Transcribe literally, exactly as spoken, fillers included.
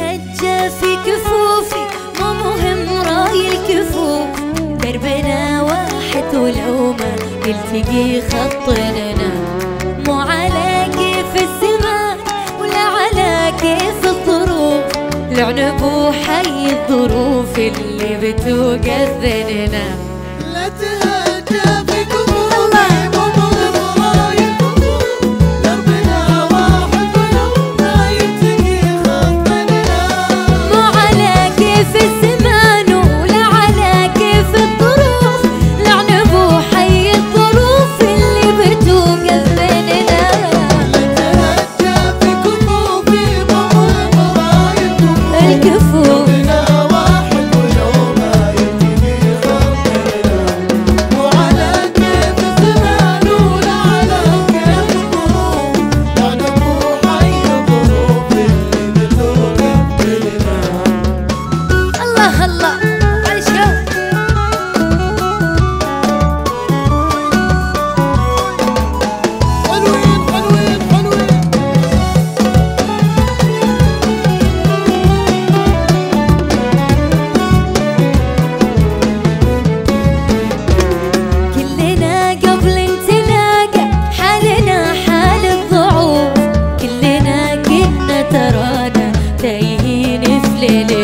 لتهجى في كفوفي مو مهم راي الكفوف، دربنا واحد ولو ما يلتقي خطنا، مو على كيف الزمان ولا على كيف الظروف، العنب وحي الظروف اللي بتوقف ذننا. لا تهجى في كفوفي مو مهم راي الكفوف، دربنا واحد ولو ما يلتقي خطنا، مو على كيف الزمان ولا على كيف الظروف، العنب وحي الظروف اللي بتوقف بيننا. لا تهجى في كفوفي مو مهم راي الكفوف دربنا واحد ولو ما يلتقي خطنا، مو على كيف الزمان ولا على كيف الظروف، العنب وحي الظروف اللي بتوقف بيننا. الله الله عالشوق. حلوين حلوين حلوين. كلنا قبل نتلاقى حالنا حال الضعوف، كلنا كنا ترانا تايهين في ليل